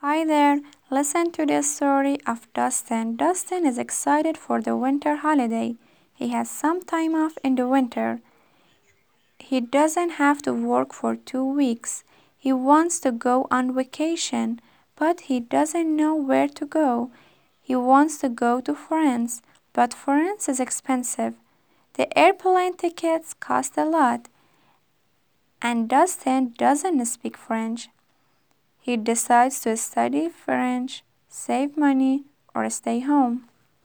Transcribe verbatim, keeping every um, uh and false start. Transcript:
Hi there, listen to the story of Dustin. Dustin is excited for the winter holiday. He has some time off in the winter. He doesn't have to work for two weeks. He wants to go on vacation, but he doesn't know where to go. He wants to go to France, but France is expensive. The airplane tickets cost a lot, and Dustin doesn't speak French. He decides to study French, save money, or stay home.